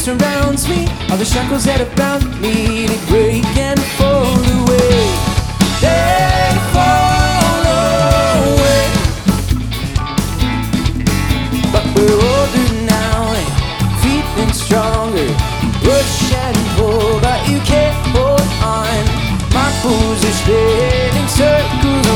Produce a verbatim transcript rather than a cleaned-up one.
surrounds me, all the shackles that have bound me, they break and fall away. They fall away. But we're older now and feeling stronger. Push and pull, but you can't hold on. My fools are spinning circles